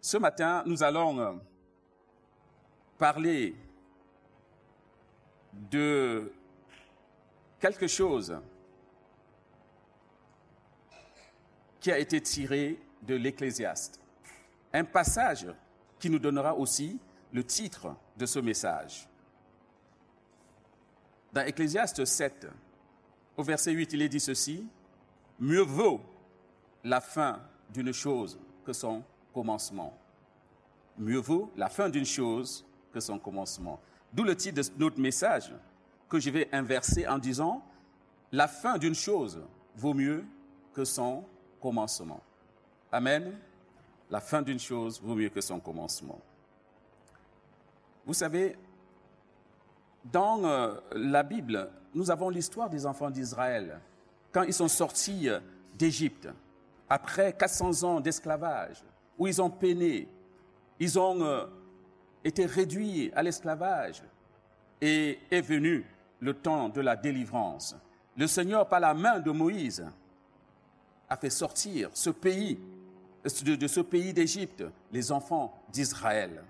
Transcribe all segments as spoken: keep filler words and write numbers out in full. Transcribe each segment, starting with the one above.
Ce matin, nous allons parler de quelque chose qui a été tiré de l'Ecclésiaste. Un passage qui nous donnera aussi le titre de ce message. Dans Ecclésiaste sept, au verset huit, il est dit ceci: « Mieux vaut la fin d'une chose que son commencement. » Mieux vaut la fin d'une chose que son commencement. D'où le titre de notre message que je vais inverser en disant « La fin d'une chose vaut mieux que son commencement. » Amen. La fin d'une chose vaut mieux que son commencement. Vous savez, dans euh, la Bible, nous avons l'histoire des enfants d'Israël quand ils sont sortis d'Égypte après quatre cents ans d'esclavage, où ils ont peiné, ils ont euh, été réduits à l'esclavage et est venu le temps de la délivrance. Le Seigneur, par la main de Moïse, a fait sortir ce pays, de, de ce pays d'Égypte, les enfants d'Israël.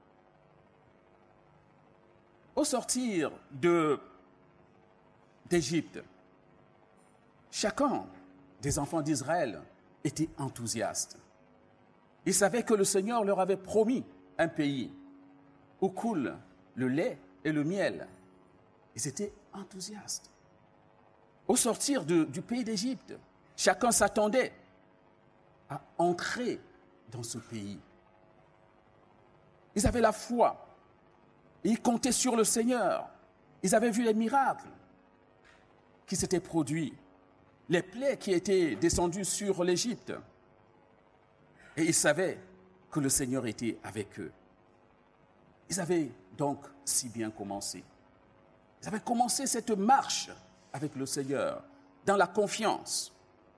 Au sortir de, d'Égypte, chacun des enfants d'Israël était enthousiaste. Ils savaient que le Seigneur leur avait promis un pays où coule le lait et le miel. Ils étaient enthousiastes. Au sortir de, du pays d'Égypte, chacun s'attendait à entrer dans ce pays. Ils avaient la foi. Ils comptaient sur le Seigneur. Ils avaient vu les miracles qui s'étaient produits, les plaies qui étaient descendues sur l'Égypte. Et ils savaient que le Seigneur était avec eux. Ils avaient donc si bien commencé. Ils avaient commencé cette marche avec le Seigneur, dans la confiance.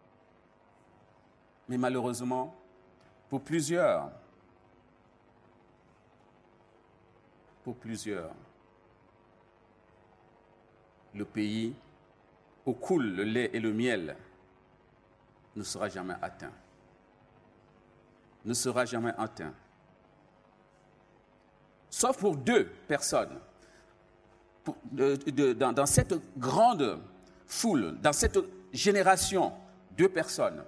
Mais malheureusement, pour plusieurs, pour plusieurs, le pays où coule le lait et le miel ne sera jamais atteint. Ne sera jamais atteint. Sauf pour deux personnes. Pour, de, de, dans, dans cette grande foule, dans cette génération, deux personnes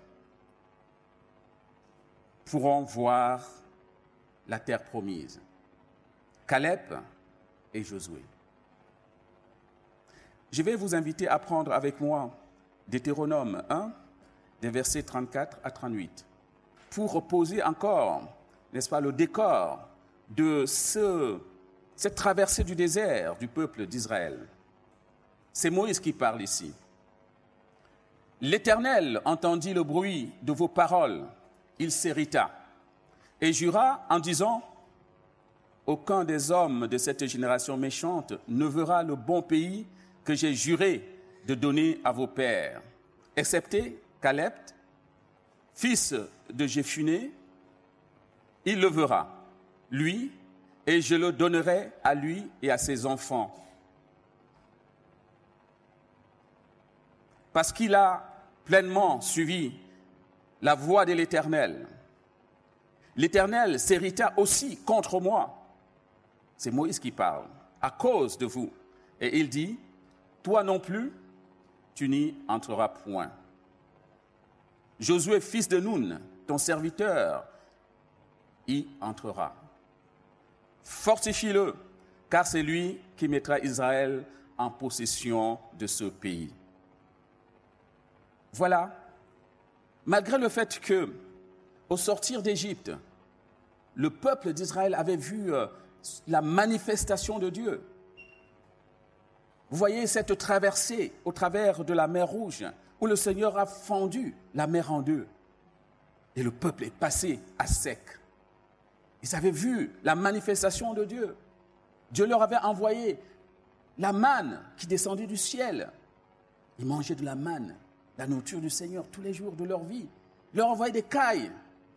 pourront voir la terre promise. Caleb et Josué. Je vais vous inviter à prendre avec moi Deutéronome un, des versets trente-quatre à trente-huit, pour poser encore, n'est-ce pas, le décor de ce, cette traversée du désert du peuple d'Israël. C'est Moïse qui parle ici. « L'Éternel entendit le bruit de vos paroles, il s'irrita et jura en disant « Aucun des hommes de cette génération méchante ne verra le bon pays que j'ai juré de donner à vos pères, excepté Caleb, fils de Jéphuné, il le verra, lui, et je le donnerai à lui et à ses enfants. Parce qu'il a pleinement suivi la voie de l'Éternel. L'Éternel s'irrita aussi contre moi. » C'est Moïse qui parle. « À cause de vous. » Et il dit, « Toi non plus, tu n'y entreras point. » Josué, fils de Nun, ton serviteur, y entrera. Fortifie-le, car c'est lui qui mettra Israël en possession de ce pays. Voilà. Malgré le fait que, au sortir d'Égypte, le peuple d'Israël avait vu euh, la manifestation de Dieu. Vous voyez cette traversée au travers de la mer Rouge, où le Seigneur a fendu la mer en deux. Et le peuple est passé à sec. Ils avaient vu la manifestation de Dieu. Dieu leur avait envoyé la manne qui descendait du ciel. Ils mangeaient de la manne, la nourriture du Seigneur tous les jours de leur vie. Il leur envoyait des cailles.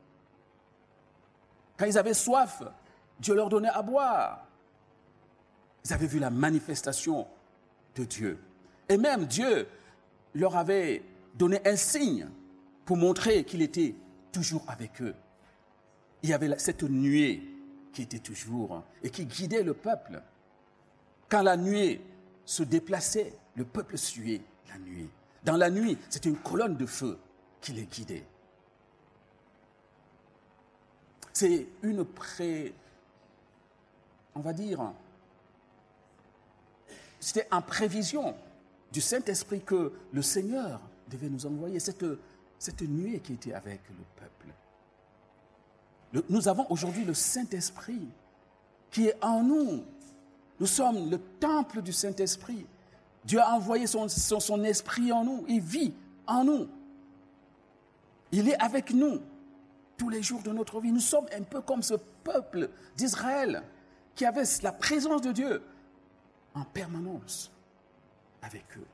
Quand ils avaient soif, Dieu leur donnait à boire. Ils avaient vu la manifestation de Dieu. Et même Dieu leur avait donné un signe pour montrer qu'il était toujours avec eux. il y avait cette nuée qui était toujours et qui guidait le peuple. Quand la nuée se déplaçait, le peuple suivait la nuée. Dans la nuit, c'était une colonne de feu qui les guidait. C'est une pré... On va dire... C'était en prévision du Saint-Esprit que le Seigneur devait nous envoyer, cette, cette nuée qui était avec le peuple. Le, nous avons aujourd'hui le Saint-Esprit qui est en nous. Nous sommes le temple du Saint-Esprit. Dieu a envoyé son, son, son esprit en nous. Il vit en nous. Il est avec nous tous les jours de notre vie. Nous sommes un peu comme ce peuple d'Israël qui avait la présence de Dieu en permanence avec eux.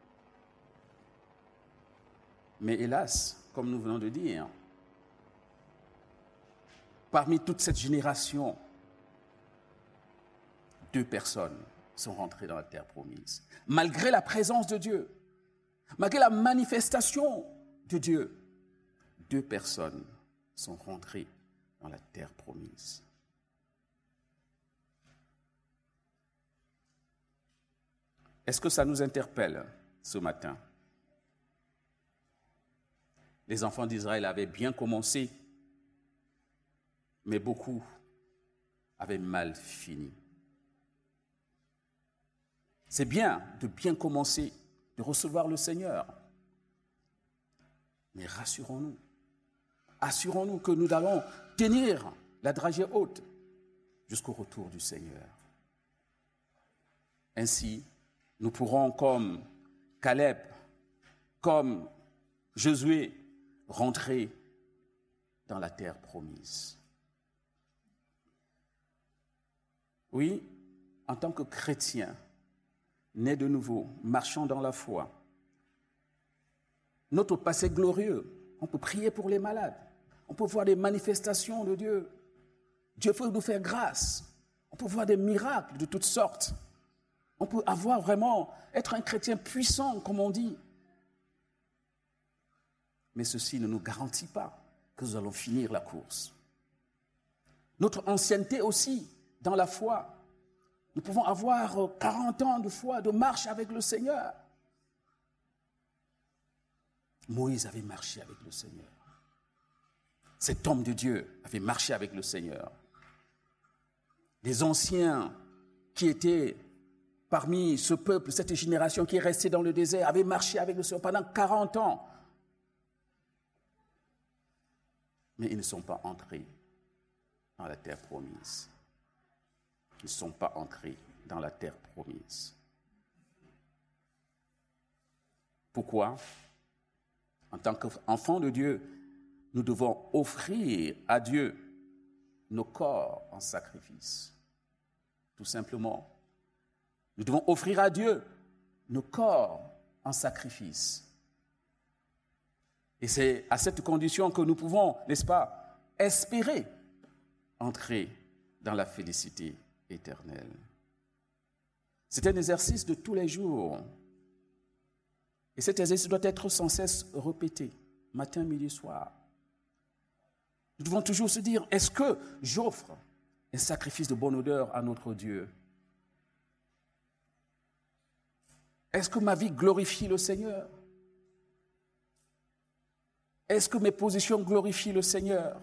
Mais hélas, comme nous venons de dire, parmi toute cette génération, deux personnes sont rentrées dans la terre promise. Malgré la présence de Dieu, malgré la manifestation de Dieu, deux personnes sont rentrées dans la terre promise. Est-ce que ça nous interpelle ce matin? Les enfants d'Israël avaient bien commencé, mais beaucoup avaient mal fini. C'est bien de bien commencer, de recevoir le Seigneur. Mais rassurons-nous, assurons-nous que nous allons tenir la dragée haute jusqu'au retour du Seigneur. Ainsi, nous pourrons, comme Caleb, comme Josué, rentrer dans la terre promise. Oui, en tant que chrétiens, nés de nouveau, marchant dans la foi, notre passé glorieux, on peut prier pour les malades, on peut voir des manifestations de Dieu. Dieu peut nous faire grâce, on peut voir des miracles de toutes sortes. On peut avoir vraiment, être un chrétien puissant, comme on dit. Mais ceci ne nous garantit pas que nous allons finir la course. Notre ancienneté aussi, dans la foi. Nous pouvons avoir quarante ans de foi, de marche avec le Seigneur. Moïse avait marché avec le Seigneur. Cet homme de Dieu avait marché avec le Seigneur. Les anciens qui étaient parmi ce peuple, cette génération qui est restée dans le désert, avait marché avec le Seigneur pendant quarante ans. Mais ils ne sont pas entrés dans la terre promise. Ils ne sont pas entrés dans la terre promise. Pourquoi? En tant qu'enfants de Dieu, nous devons offrir à Dieu nos corps en sacrifice. Tout simplement. Nous devons offrir à Dieu nos corps en sacrifice. Et c'est à cette condition que nous pouvons, n'est-ce pas, espérer entrer dans la félicité éternelle. C'est un exercice de tous les jours. Et cet exercice doit être sans cesse répété, matin, midi, soir. Nous devons toujours se dire, est-ce que j'offre un sacrifice de bonne odeur à notre Dieu? Est-ce que ma vie glorifie le Seigneur? Est-ce que mes positions glorifient le Seigneur?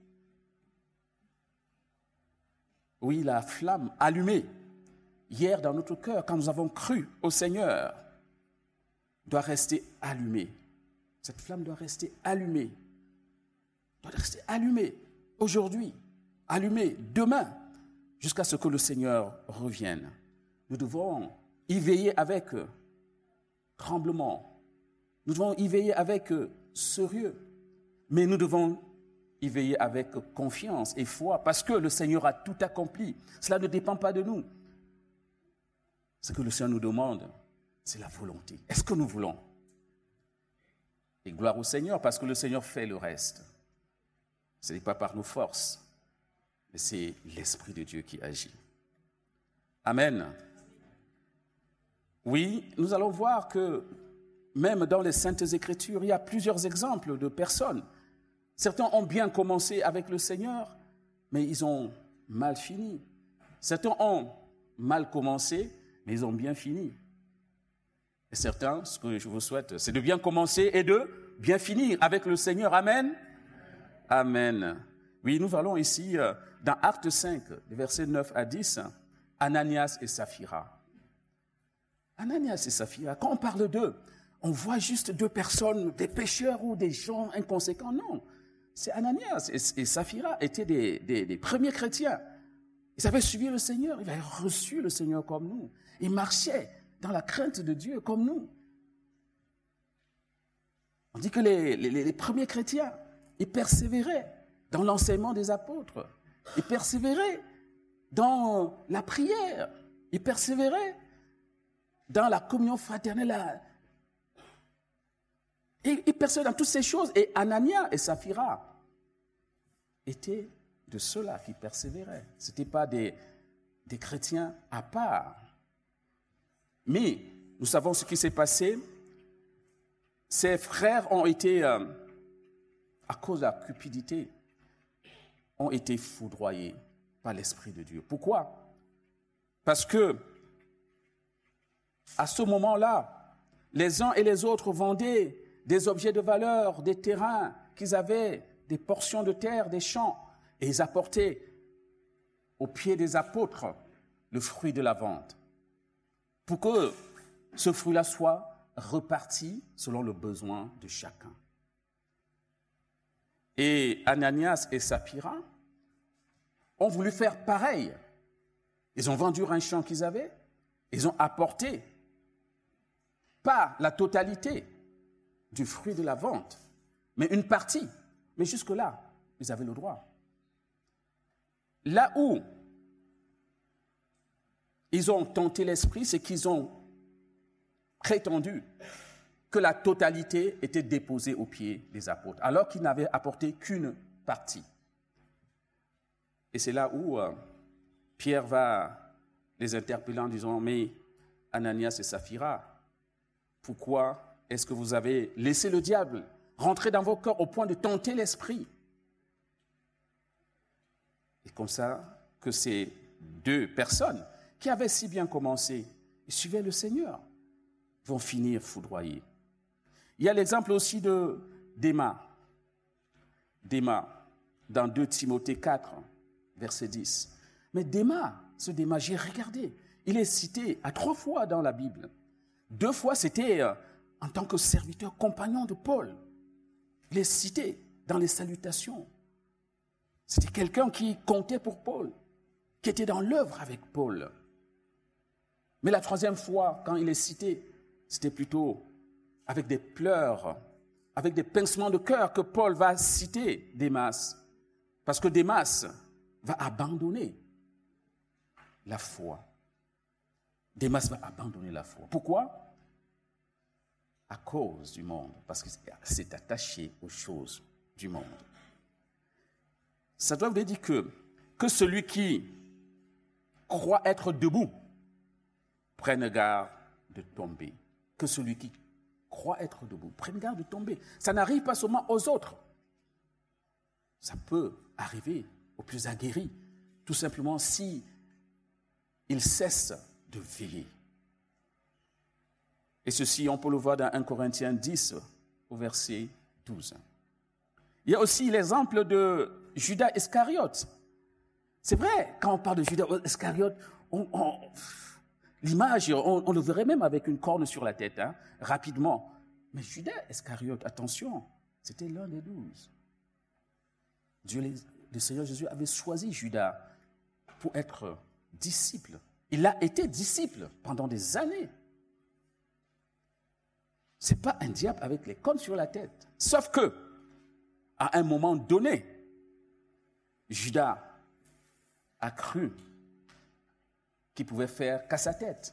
Oui, la flamme allumée hier dans notre cœur, quand nous avons cru au Seigneur, doit rester allumée. Cette flamme doit rester allumée. Doit rester allumée aujourd'hui, allumée demain, jusqu'à ce que le Seigneur revienne. Nous devons y veiller avec tremblement. Nous devons y veiller avec sérieux. Mais nous devons y veiller avec confiance et foi, parce que le Seigneur a tout accompli. Cela ne dépend pas de nous. Ce que le Seigneur nous demande, c'est la volonté. Est-ce que nous voulons? Et gloire au Seigneur, parce que le Seigneur fait le reste. Ce n'est pas par nos forces, mais c'est l'Esprit de Dieu qui agit. Amen. Oui, nous allons voir que même dans les Saintes Écritures, il y a plusieurs exemples de personnes. Certains ont bien commencé avec le Seigneur, mais ils ont mal fini. Certains ont mal commencé, mais ils ont bien fini. Et certains, ce que je vous souhaite, c'est de bien commencer et de bien finir avec le Seigneur. Amen. Amen. Oui, nous allons ici dans Actes cinq, versets neuf à dix, Ananias et Saphira. Ananias et Saphira, quand on parle d'eux, on voit juste deux personnes, des pécheurs ou des gens inconséquents. Non, c'est Ananias et, et Saphira étaient des, des, des premiers chrétiens. Ils avaient suivi le Seigneur, ils avaient reçu le Seigneur comme nous. Ils marchaient dans la crainte de Dieu comme nous. On dit que les, les, les premiers chrétiens, ils persévéraient dans l'enseignement des apôtres. Ils persévéraient dans la prière. Ils persévéraient dans la communion fraternelle. Ils, ils persévéraient dans toutes ces choses. Et Ananias et Saphira étaient de ceux-là qui persévéraient. Ce n'étaient pas des, des chrétiens à part. Mais nous savons ce qui s'est passé. Ces frères ont été, euh, à cause de la cupidité, ont été foudroyés par l'Esprit de Dieu. Pourquoi? Parce que, à ce moment-là, les uns et les autres vendaient des objets de valeur, des terrains qu'ils avaient, des portions de terre, des champs, et ils apportaient aux pieds des apôtres le fruit de la vente, pour que ce fruit-là soit reparti selon le besoin de chacun. Et Ananias et Saphira ont voulu faire pareil. Ils ont vendu un champ qu'ils avaient, ils ont apporté, pas la totalité du fruit de la vente, mais une partie. Mais jusque-là, ils avaient le droit. Là où ils ont tenté l'esprit, c'est qu'ils ont prétendu que la totalité était déposée aux pieds des apôtres, alors qu'ils n'avaient apporté qu'une partie. Et c'est là où euh, Pierre va les interpeller en disant « Mais Ananias et Saphira, pourquoi est-ce que vous avez laissé le diable rentrer dans vos cœurs au point de tenter l'esprit ?» Et comme ça, que ces deux personnes qui avaient si bien commencé et suivaient le Seigneur vont finir foudroyés. Il y a l'exemple aussi de Démas. Démas, dans deux Timothée quatre, verset dix. Mais Démas, ce Démas, j'ai regardé, il est cité à trois fois dans la Bible. Deux fois, c'était euh, en tant que serviteur compagnon de Paul. Il est cité dans les salutations. C'était quelqu'un qui comptait pour Paul, qui était dans l'œuvre avec Paul. Mais la troisième fois, quand il est cité, c'était plutôt avec des pleurs, avec des pincements de cœur que Paul va citer Démas. Parce que Démas va abandonner la foi. Démas va abandonner la foi. Pourquoi? À cause du monde, parce qu'il s'est attaché aux choses du monde. Ça doit vous dire que, que celui qui croit être debout prenne garde de tomber. Que celui qui croit être debout prenne garde de tomber. Ça n'arrive pas seulement aux autres. Ça peut arriver aux plus aguerris, tout simplement si ils cessent de veiller. Et ceci, on peut le voir dans un Corinthiens dix, au verset douze. Il y a aussi l'exemple de Judas Iscariote. C'est vrai, quand on parle de Judas Iscariote, on, on, l'image, on, on le verrait même avec une corne sur la tête, hein, rapidement. Mais Judas Iscariote, attention, c'était l'un des douze. Dieu, le Seigneur Jésus avait choisi Judas pour être disciple. Il a été disciple pendant des années. Ce n'est pas un diable avec les cornes sur la tête. Sauf que, à un moment donné, Judas a cru qu'il pouvait faire qu'à sa tête.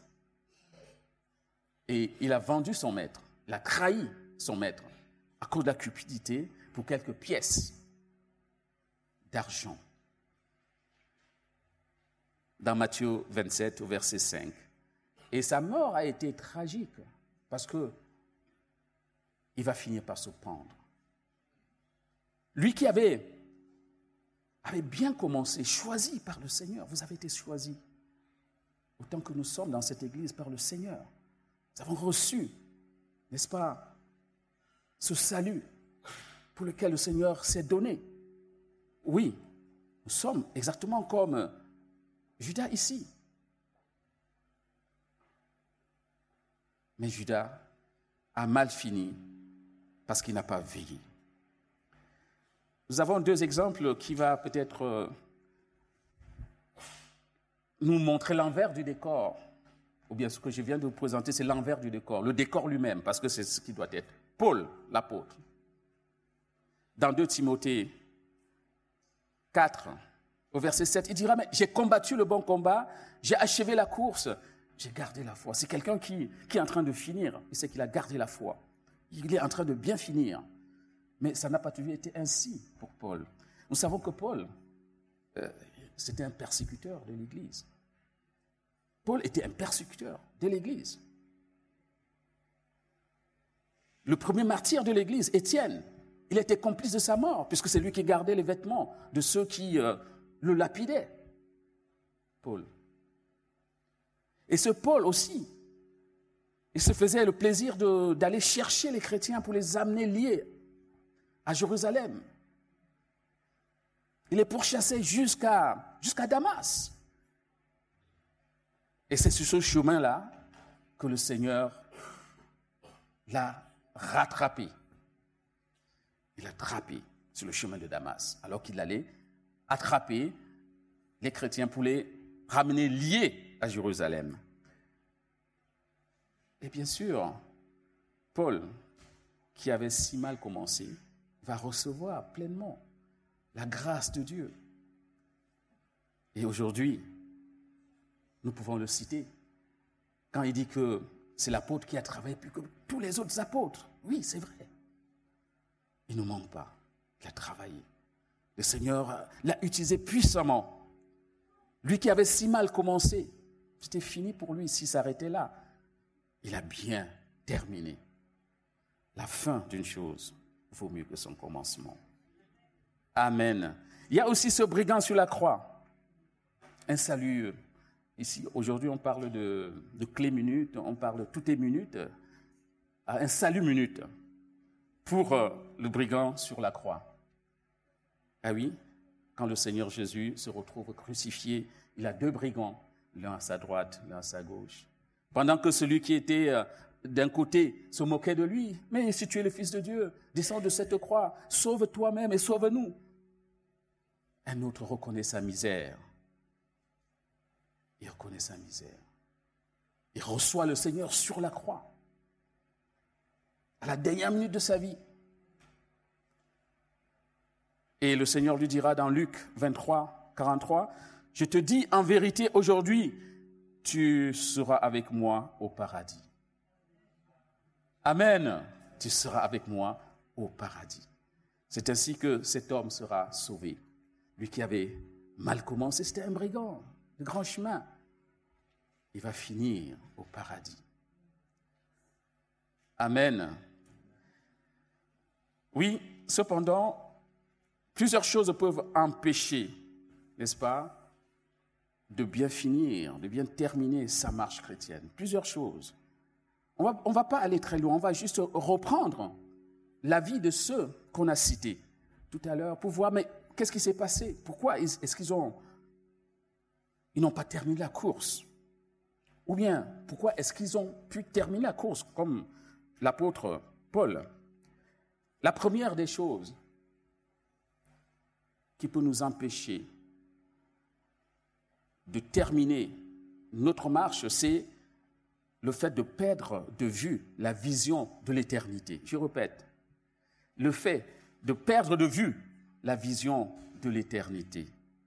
Et il a vendu son maître, il a trahi son maître à cause de la cupidité pour quelques pièces d'argent. Dans Matthieu vingt-sept, au verset cinq. Et sa mort a été tragique parce que il va finir par se pendre. Lui qui avait avait bien commencé, choisi par le Seigneur. Vous avez été choisis, autant que nous sommes dans cette église, par le Seigneur. Nous avons reçu, n'est-ce pas, ce salut pour lequel le Seigneur s'est donné. Oui, nous sommes exactement comme Judas ici. Mais Judas a mal fini parce qu'il n'a pas veillé. Nous avons deux exemples qui vont peut-être nous montrer l'envers du décor. Ou bien ce que je viens de vous présenter, c'est l'envers du décor, le décor lui-même, parce que c'est ce qui doit être. Paul, l'apôtre, dans deux Timothée quatre, au verset sept, il dira, mais j'ai combattu le bon combat, j'ai achevé la course, j'ai gardé la foi. C'est quelqu'un qui, qui est en train de finir, il sait qu'il a gardé la foi. Il est en train de bien finir. Mais ça n'a pas toujours été ainsi pour Paul. Nous savons que Paul, euh, c'était un persécuteur de l'Église. Paul était un persécuteur de l'Église. Le premier martyr de l'Église, Étienne, il était complice de sa mort, puisque c'est lui qui gardait les vêtements de ceux qui euh, le lapidaient. Paul. Et ce Paul aussi, il se faisait le plaisir de, d'aller chercher les chrétiens pour les amener liés à Jérusalem. Il les pourchassait jusqu'à, jusqu'à Damas. Et c'est sur ce chemin-là que le Seigneur l'a rattrapé. Il l'a attrapé sur le chemin de Damas, alors qu'il allait attraper les chrétiens pour les ramener liés à Jérusalem. Et bien sûr, Paul, qui avait si mal commencé, va recevoir pleinement la grâce de Dieu. Et aujourd'hui, nous pouvons le citer. Quand il dit que c'est l'apôtre qui a travaillé plus que tous les autres apôtres. Oui, c'est vrai. Il ne manque pas. Il a travaillé. Le Seigneur l'a utilisé puissamment. Lui qui avait si mal commencé, c'était fini pour lui s'il s'arrêtait là. Il a bien terminé. La fin d'une chose vaut mieux que son commencement. Amen. Il y a aussi ce brigand sur la croix. Un salut. Ici, aujourd'hui, on parle de, de clé minute, on parle de toutes les minutes. Un salut minute pour euh, le brigand sur la croix. Ah oui, quand le Seigneur Jésus se retrouve crucifié, il a deux brigands, l'un à sa droite, l'un à sa gauche. Pendant que celui qui était euh, d'un côté se moquait de lui. Mais si tu es le Fils de Dieu, descends de cette croix, sauve toi-même et sauve-nous. Un autre reconnaît sa misère. Il reconnaît sa misère. Il reçoit le Seigneur sur la croix, à la dernière minute de sa vie. Et le Seigneur lui dira dans Luc vingt-trois, quarante-trois, « Je te dis en vérité aujourd'hui, tu seras avec moi au paradis. » Amen. Tu seras avec moi au paradis. C'est ainsi que cet homme sera sauvé. Lui qui avait mal commencé, c'était un brigand, de grand chemin. Il va finir au paradis. Amen. Oui, cependant, plusieurs choses peuvent empêcher, n'est-ce pas, de bien finir, de bien terminer sa marche chrétienne. Plusieurs choses. On va, on va pas aller très loin, on va juste reprendre la vie de ceux qu'on a cités tout à l'heure pour voir, mais qu'est-ce qui s'est passé? Pourquoi est-ce qu'ils ont, ils n'ont pas terminé la course? Ou bien, pourquoi est-ce qu'ils ont pu terminer la course, comme l'apôtre Paul? La première des choses qui peut nous empêcher de terminer notre marche, c'est le fait de perdre de vue la vision de l'éternité. Je répète, le fait de perdre de vue la vision de l'éternité.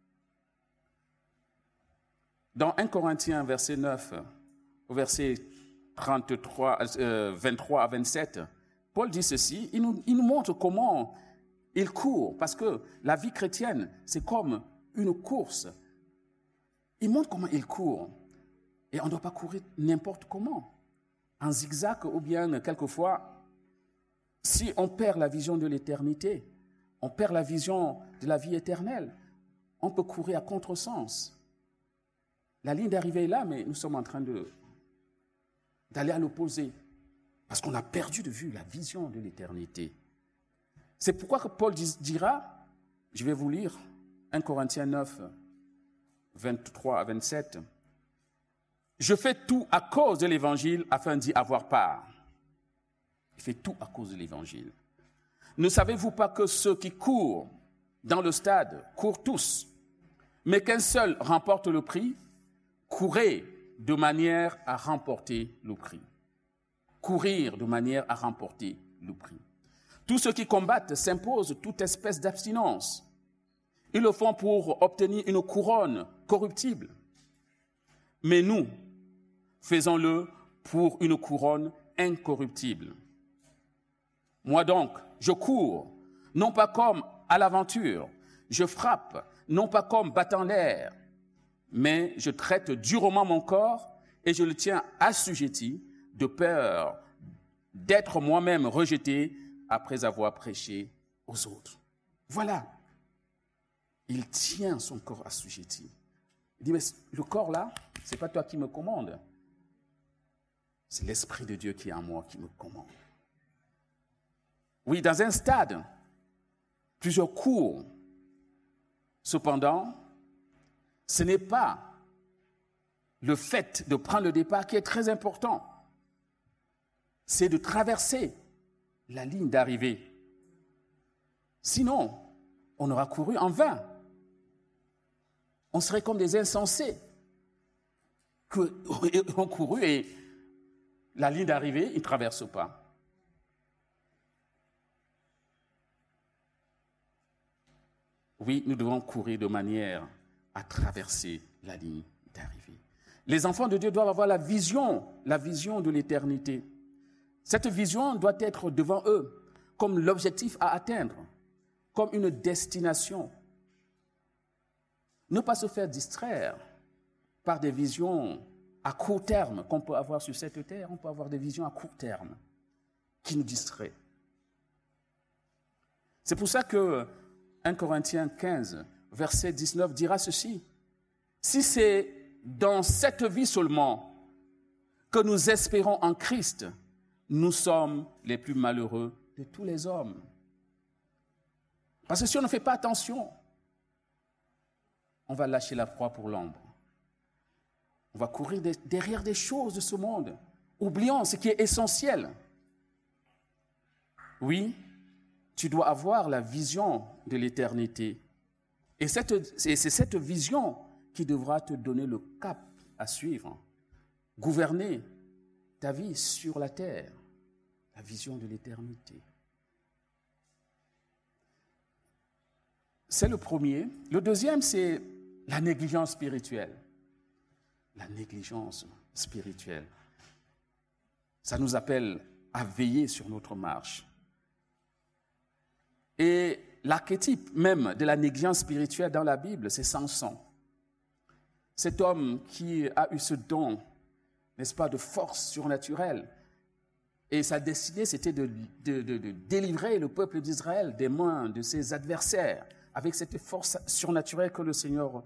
Dans un Corinthiens, verset neuf, au verset trente-trois, euh, vingt-trois à vingt-sept, Paul dit ceci, il nous, il nous montre comment il court, parce que la vie chrétienne, c'est comme une course. Il montre comment il court. Et on ne doit pas courir n'importe comment, en zigzag ou bien quelquefois, si on perd la vision de l'éternité, on perd la vision de la vie éternelle, on peut courir à contresens. La ligne d'arrivée est là, mais nous sommes en train de, d'aller à l'opposé. Parce qu'on a perdu de vue la vision de l'éternité. C'est pourquoi que Paul dira, je vais vous lire, un Corinthiens neuf, vingt-trois à vingt-sept, « Je fais tout à cause de l'évangile afin d'y avoir part. » Il fait tout à cause de l'évangile. « Ne savez-vous pas que ceux qui courent dans le stade courent tous, mais qu'un seul remporte le prix? Courez de manière à remporter le prix. » Courir de manière à remporter le prix. Tous ceux qui combattent s'imposent toute espèce d'abstinence. Ils le font pour obtenir une couronne corruptible. Mais nous, faisons-le pour une couronne incorruptible. Moi donc, je cours, non pas comme à l'aventure, je frappe, non pas comme battant l'air, mais je traite durement mon corps et je le tiens assujetti de peur d'être moi-même rejeté après avoir prêché aux autres. Voilà. Il tient son corps assujetti. Il dit, mais le corps là, ce n'est pas toi qui me commande. C'est l'Esprit de Dieu qui est en moi qui me commande. Oui, dans un stade, plusieurs cours. Cependant, ce n'est pas le fait de prendre le départ qui est très important. C'est de traverser la ligne d'arrivée. Sinon, on aura couru en vain. On serait comme des insensés qui ont couru et la ligne d'arrivée, ils ne traversent pas. Oui, nous devons courir de manière à traverser la ligne d'arrivée. Les enfants de Dieu doivent avoir la vision, la vision de l'éternité. Cette vision doit être devant eux comme l'objectif à atteindre, comme une destination. Ne pas se faire distraire par des visions à court terme qu'on peut avoir sur cette terre. On peut avoir des visions à court terme qui nous distraient. C'est pour ça que un Corinthiens quinze, verset dix-neuf dira ceci. Si c'est dans cette vie seulement que nous espérons en Christ, nous sommes les plus malheureux de tous les hommes. Parce que si on ne fait pas attention, on va lâcher la proie pour l'ombre. On va courir derrière des choses de ce monde, oubliant ce qui est essentiel. Oui, tu dois avoir la vision de l'éternité. Et, cette, et c'est cette vision qui devra te donner le cap à suivre, gouverner ta vie sur la terre, la vision de l'éternité. C'est le premier. Le deuxième, c'est la négligence spirituelle. La négligence spirituelle. Ça nous appelle à veiller sur notre marche. Et l'archétype même de la négligence spirituelle dans la Bible, c'est Samson. Cet homme qui a eu ce don, n'est-ce pas, de force surnaturelle. Et sa destinée, c'était de, de, de, de délivrer le peuple d'Israël des mains de ses adversaires, avec cette force surnaturelle que le Seigneur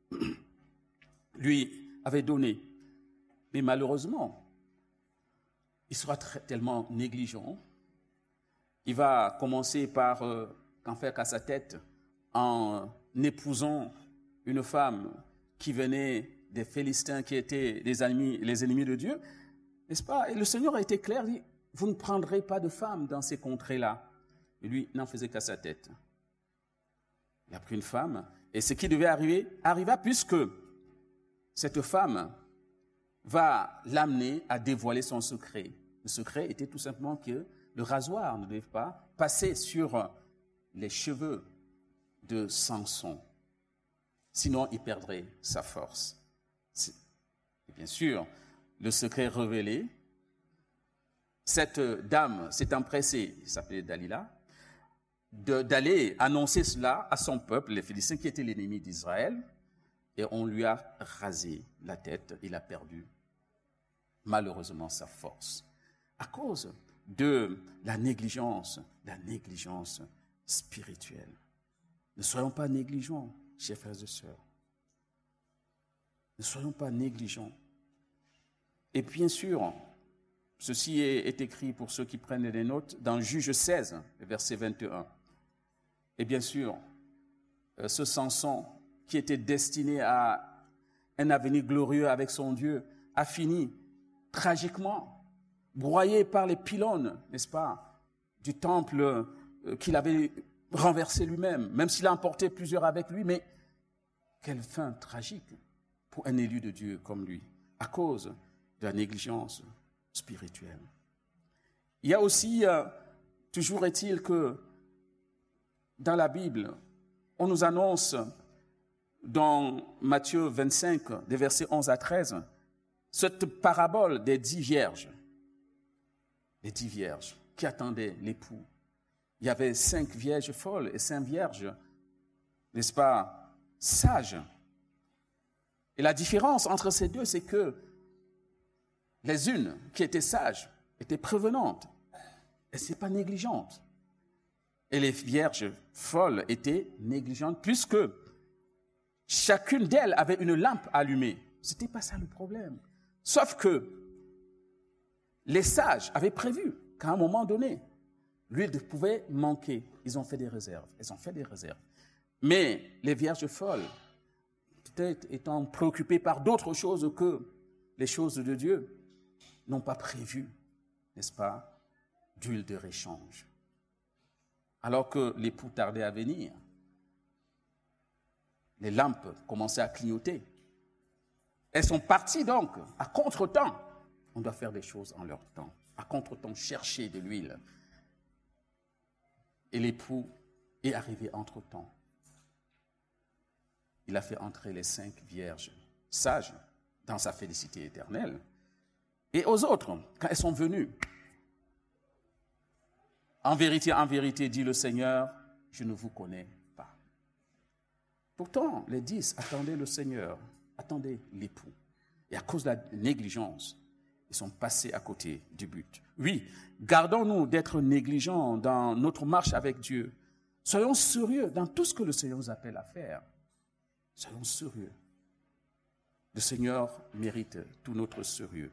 lui avait donnée. Mais malheureusement, il sera très, tellement négligent. Il va commencer par euh, en faire qu'à sa tête en épousant une femme qui venait des Philistins, qui étaient les ennemis, les ennemis de Dieu. N'est-ce pas? Et le Seigneur a été clair, il dit, vous ne prendrez pas de femme dans ces contrées-là. Et lui, n'en faisait qu'à sa tête. Il a pris une femme, et ce qui devait arriver, arriva, puisque cette femme va l'amener à dévoiler son secret. Le secret était tout simplement que le rasoir ne devait pas passer sur les cheveux de Samson. Sinon, il perdrait sa force. Et bien sûr, le secret révélé, cette dame s'est empressée, il s'appelait Dalila, de, d'aller annoncer cela à son peuple, les Philistins qui étaient l'ennemi d'Israël, et on lui a rasé la tête, il a perdu malheureusement sa force. À cause de la négligence, la négligence spirituelle. Ne soyons pas négligents chers frères et sœurs. Ne soyons pas négligents. Et bien sûr, ceci est, est écrit pour ceux qui prennent des notes dans Juge seize, verset vingt et un. Et bien sûr, ce Samson qui était destiné à un avenir glorieux avec son Dieu a fini tragiquement, broyé par les pylônes, n'est-ce pas, du temple qu'il avait renversé lui-même, même s'il a emporté plusieurs avec lui, mais quelle fin tragique pour un élu de Dieu comme lui, à cause de la négligence spirituelle. Il y a aussi, euh, toujours est-il que dans la Bible, on nous annonce dans Matthieu vingt-cinq, des versets onze à treize, cette parabole des dix vierges. Les dix vierges qui attendaient l'époux. Il y avait cinq vierges folles et cinq vierges, n'est-ce pas, sages. Et la différence entre ces deux, c'est que les unes qui étaient sages étaient prévenantes et ce n'est pas négligentes. Et les vierges folles étaient négligentes puisque chacune d'elles avait une lampe allumée. Ce n'était pas ça le problème. Sauf que les sages avaient prévu qu'à un moment donné, l'huile pouvait manquer. Ils ont fait des réserves. Ils ont fait des réserves. Mais les vierges folles, peut-être étant préoccupées par d'autres choses que les choses de Dieu, n'ont pas prévu, n'est-ce pas, d'huile de réchange. Alors que l'époux tardait à venir, les lampes commençaient à clignoter. Elles sont parties donc à contre-temps. On doit faire des choses en leur temps. À contre-temps, chercher de l'huile. Et l'époux est arrivé entre-temps. Il a fait entrer les cinq vierges sages dans sa félicité éternelle. Et aux autres, quand elles sont venues, en vérité, en vérité, dit le Seigneur, je ne vous connais pas. Pourtant, les dix attendaient le Seigneur, attendaient l'époux. Et à cause de la négligence, ils sont passés à côté du but. Oui, gardons-nous d'être négligents dans notre marche avec Dieu. Soyons sérieux dans tout ce que le Seigneur nous appelle à faire. Soyons sérieux. Le Seigneur mérite tout notre sérieux.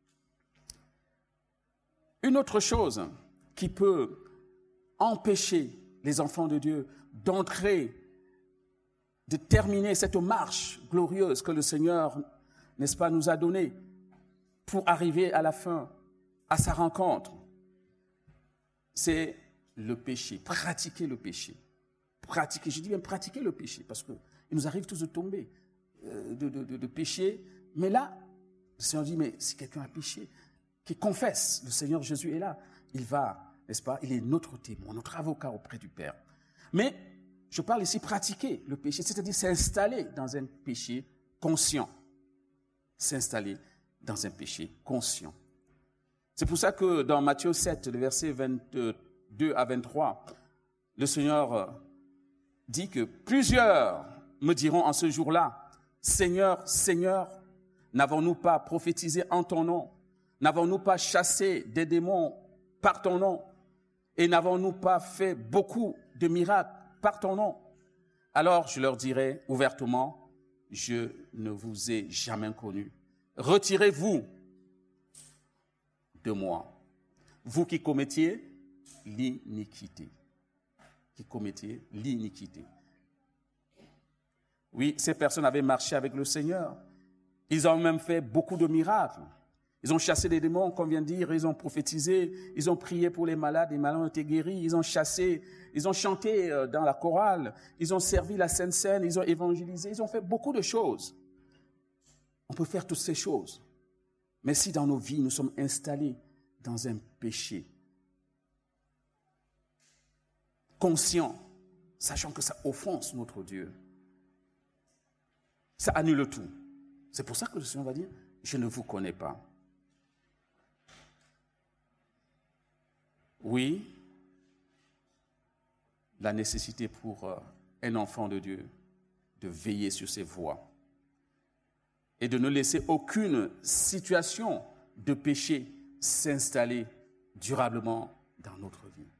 Une autre chose qui peut empêcher les enfants de Dieu d'entrer, de terminer cette marche glorieuse que le Seigneur, n'est-ce pas, nous a donnée pour arriver à la fin, à sa rencontre, c'est le péché, pratiquer le péché. Pratiquer, je dis bien pratiquer le péché, parce qu'il nous arrive tous de tomber, euh, de, de, de, de pécher, mais là, le Seigneur dit, mais si quelqu'un a péché, qui confesse, le Seigneur Jésus est là, il va, n'est-ce pas, il est notre témoin, notre avocat auprès du Père. Mais je parle ici pratiquer le péché, c'est-à-dire s'installer dans un péché conscient. S'installer dans un péché conscient. C'est pour ça que dans Matthieu sept, le verset vingt-deux à vingt-trois, le Seigneur dit que plusieurs me diront en ce jour-là, Seigneur, Seigneur, n'avons-nous pas prophétisé en ton nom? N'avons-nous pas chassé des démons par ton nom? Et n'avons-nous pas fait beaucoup de miracles par ton nom? Alors je leur dirai ouvertement, je ne vous ai jamais connu. Retirez-vous de moi, vous qui commettiez l'iniquité. Qui commettiez l'iniquité. Oui, ces personnes avaient marché avec le Seigneur. Ils ont même fait beaucoup de miracles. Ils ont chassé des démons, comme vient de dire, ils ont prophétisé, ils ont prié pour les malades, les malades ont été guéris, ils ont chassé, ils ont chanté dans la chorale, ils ont servi la Sainte Seine, ils ont évangélisé, ils ont fait beaucoup de choses. On peut faire toutes ces choses. Mais si dans nos vies, nous sommes installés dans un péché conscient, sachant que ça offense notre Dieu, ça annule tout. C'est pour ça que le Seigneur va dire, je ne vous connais pas. Oui, la nécessité pour un enfant de Dieu de veiller sur ses voies et de ne laisser aucune situation de péché s'installer durablement dans notre vie.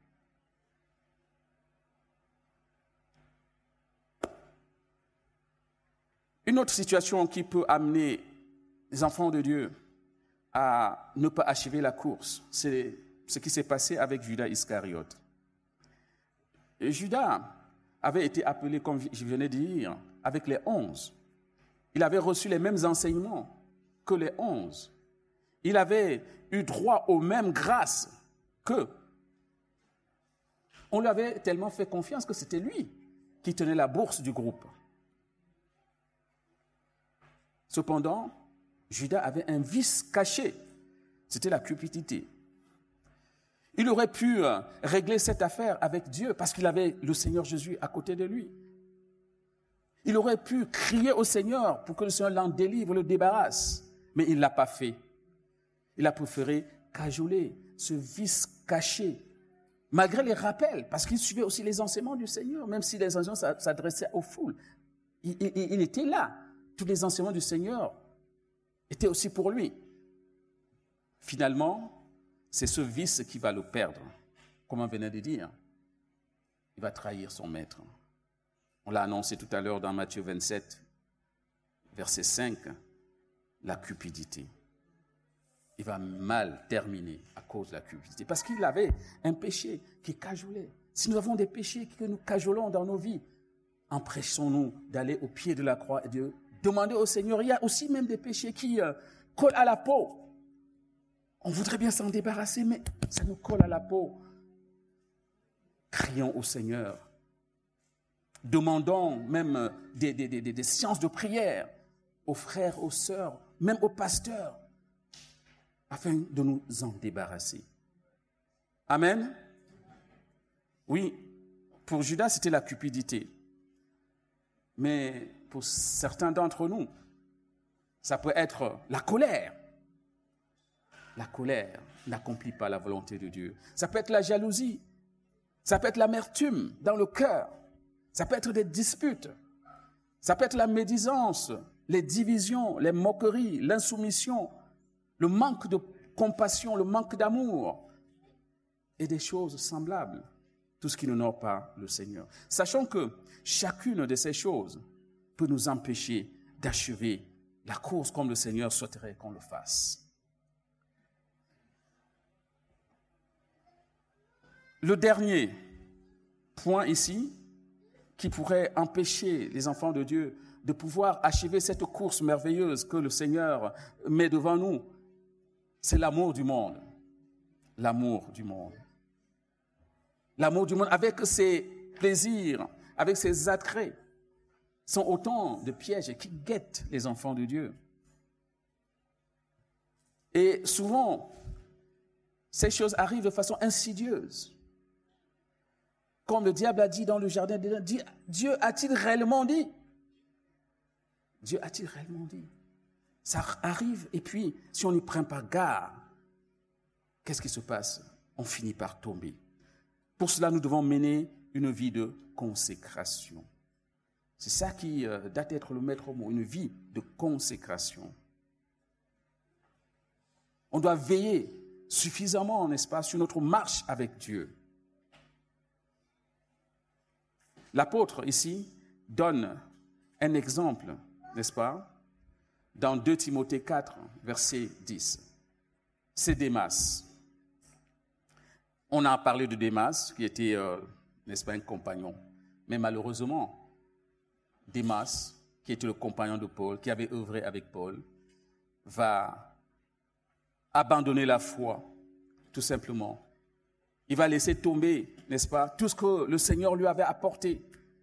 Une autre situation qui peut amener les enfants de Dieu à ne pas achever la course, c'est ce qui s'est passé avec Judas Iscariote. Et Judas avait été appelé, comme je venais de dire, avec les onze. Il avait reçu les mêmes enseignements que les onze. Il avait eu droit aux mêmes grâces qu'eux. On lui avait tellement fait confiance que c'était lui qui tenait la bourse du groupe. Cependant, Judas avait un vice caché, c'était la cupidité. Il aurait pu régler cette affaire avec Dieu parce qu'il avait le Seigneur Jésus à côté de lui. Il aurait pu crier au Seigneur pour que le Seigneur l'en délivre, le débarrasse, mais il ne l'a pas fait. Il a préféré cajoler ce vice caché, malgré les rappels, parce qu'il suivait aussi les enseignements du Seigneur, même si les enseignements s'adressaient aux foules. Il, il, il était là. Tous les enseignements du Seigneur étaient aussi pour lui. Finalement, c'est ce vice qui va le perdre. Comme on venait de dire, il va trahir son maître. On l'a annoncé tout à l'heure dans Matthieu vingt-sept, verset cinq, la cupidité. Il va mal terminer à cause de la cupidité, parce qu'il avait un péché qui cajolait. Si nous avons des péchés que nous cajolons dans nos vies, empêchons-nous d'aller au pied de la croix et de demander au Seigneur. Il y a aussi même des péchés qui euh, collent à la peau. On voudrait bien s'en débarrasser, mais ça nous colle à la peau. Crions au Seigneur. Demandons même des, des, des, des séances de prière aux frères, aux sœurs, même aux pasteurs, afin de nous en débarrasser. Amen. Oui, pour Judas, c'était la cupidité. Mais pour certains d'entre nous, ça peut être la colère. La colère n'accomplit pas la volonté de Dieu. Ça peut être la jalousie. Ça peut être l'amertume dans le cœur. Ça peut être des disputes. Ça peut être la médisance, les divisions, les moqueries, l'insoumission, le manque de compassion, le manque d'amour et des choses semblables. Tout ce qui n'honore pas le Seigneur. Sachant que chacune de ces choses peut nous empêcher d'achever la course comme le Seigneur souhaiterait qu'on le fasse. Le dernier point ici, qui pourrait empêcher les enfants de Dieu de pouvoir achever cette course merveilleuse que le Seigneur met devant nous, c'est l'amour du monde. L'amour du monde. L'amour du monde avec ses plaisirs, avec ses attraits, sont autant de pièges qui guettent les enfants de Dieu. Et souvent, ces choses arrivent de façon insidieuse. Comme le diable a dit dans le jardin d'Éden, Dieu a-t-il réellement dit? Dieu a-t-il réellement dit? Ça arrive et puis, si on n'y prend pas garde, qu'est-ce qui se passe? On finit par tomber. Pour cela, nous devons mener une vie de consécration. C'est ça qui euh, doit être le maître mot, une vie de consécration. On doit veiller suffisamment, n'est-ce pas, sur notre marche avec Dieu. L'apôtre, ici, donne un exemple, n'est-ce pas, dans deux Timothée quatre, verset dix. C'est Démas. On a parlé de Démas, qui était, euh, n'est-ce pas, un compagnon. Mais malheureusement, Démas, qui était le compagnon de Paul, qui avait œuvré avec Paul, va abandonner la foi, tout simplement. Il va laisser tomber, n'est-ce pas, tout ce que le Seigneur lui avait apporté.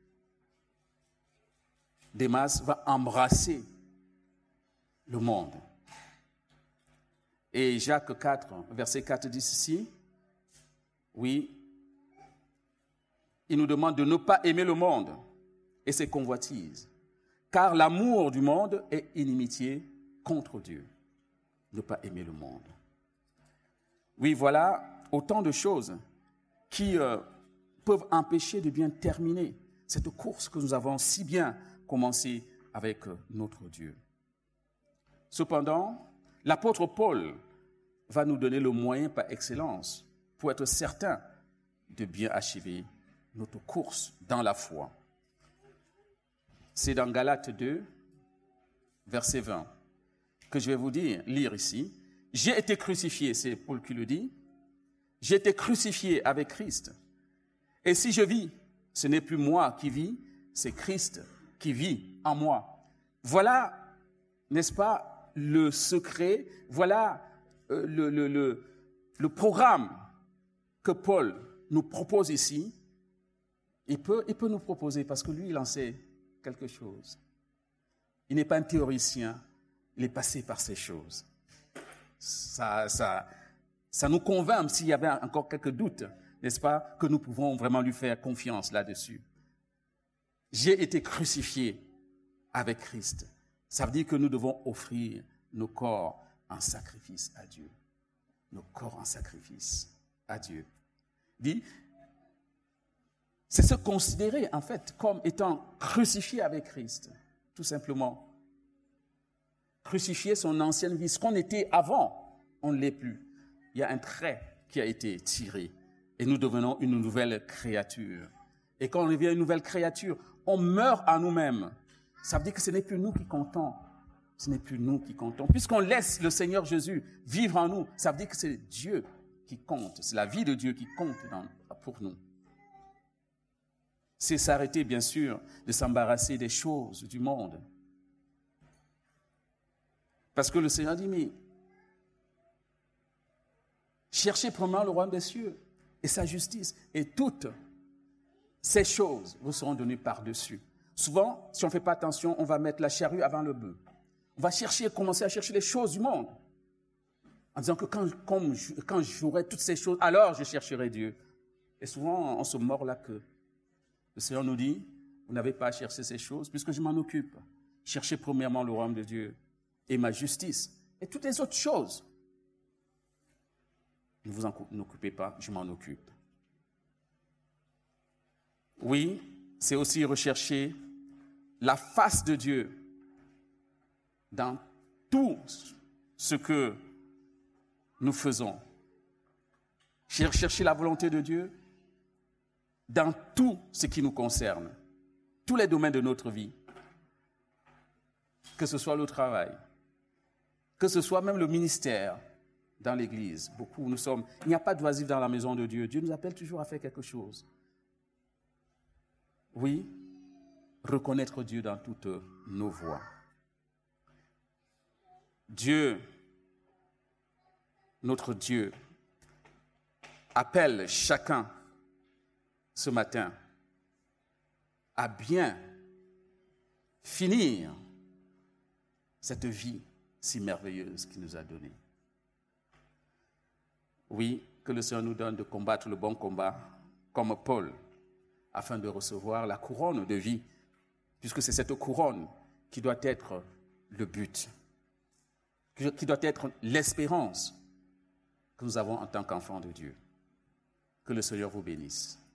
Démas va embrasser le monde. Et Jacques quatre, verset quatre dit ceci, oui, il nous demande de ne pas aimer le monde et ses convoitises, car l'amour du monde est inimitié contre Dieu. Ne pas aimer le monde. Oui, voilà autant de choses qui euh, peuvent empêcher de bien terminer cette course que nous avons si bien commencée avec euh, notre Dieu. Cependant, l'apôtre Paul va nous donner le moyen par excellence pour être certain de bien achever notre course dans la foi. C'est dans Galates deux, verset vingt, que je vais vous dire, lire ici. « J'ai été crucifié », c'est Paul qui le dit, « j'ai été crucifié avec Christ. Et si je vis, ce n'est plus moi qui vis, c'est Christ qui vit en moi. » Voilà, n'est-ce pas, le secret, voilà euh, le, le, le, le programme que Paul nous propose ici. Il peut, il peut nous proposer, parce que lui, il en sait quelque chose. Il n'est pas un théoricien, il est passé par ces choses. Ça, ça, ça nous convainc, s'il y avait encore quelques doutes, n'est-ce pas, que nous pouvons vraiment lui faire confiance là-dessus. J'ai été crucifié avec Christ. Ça veut dire que nous devons offrir nos corps en sacrifice à Dieu. Nos corps en sacrifice à Dieu. Dit, c'est se considérer en fait comme étant crucifié avec Christ, tout simplement. Crucifier son ancienne vie, ce qu'on était avant, on ne l'est plus. Il y a un trait qui a été tiré et nous devenons une nouvelle créature. Et quand on devient une nouvelle créature, on meurt à nous-mêmes. Ça veut dire que ce n'est plus nous qui comptons. Ce n'est plus nous qui comptons. Puisqu'on laisse le Seigneur Jésus vivre en nous, ça veut dire que c'est Dieu qui compte. C'est la vie de Dieu qui compte dans, pour nous. C'est s'arrêter, bien sûr, de s'embarrasser des choses du monde. Parce que le Seigneur dit, mais cherchez premièrement le royaume des cieux et sa justice, et toutes ces choses vous seront données par-dessus. Souvent, si on ne fait pas attention, on va mettre la charrue avant le bœuf. On va chercher, commencer à chercher les choses du monde, en disant que quand, quand, quand j'aurai toutes ces choses, alors je chercherai Dieu. Et souvent, on se mord la queue. Le Seigneur nous dit, vous n'avez pas à chercher ces choses, puisque je m'en occupe. Cherchez premièrement le royaume de Dieu et ma justice, et toutes les autres choses. Ne vous en occupez pas, je m'en occupe. Oui, c'est aussi rechercher la face de Dieu dans tout ce que nous faisons. Chercher la volonté de Dieu dans tout ce qui nous concerne, tous les domaines de notre vie, que ce soit le travail, que ce soit même le ministère dans l'Église. Beaucoup, nous sommes, il n'y a pas d'oisif dans la maison de Dieu. Dieu nous appelle toujours à faire quelque chose. Oui, reconnaître Dieu dans toutes nos voies. Dieu, notre Dieu, appelle chacun ce matin à bien finir cette vie si merveilleuse qu'il nous a donnée. Oui, que le Seigneur nous donne de combattre le bon combat, comme Paul, afin de recevoir la couronne de vie, puisque c'est cette couronne qui doit être le but, qui doit être l'espérance que nous avons en tant qu'enfants de Dieu. Que le Seigneur vous bénisse.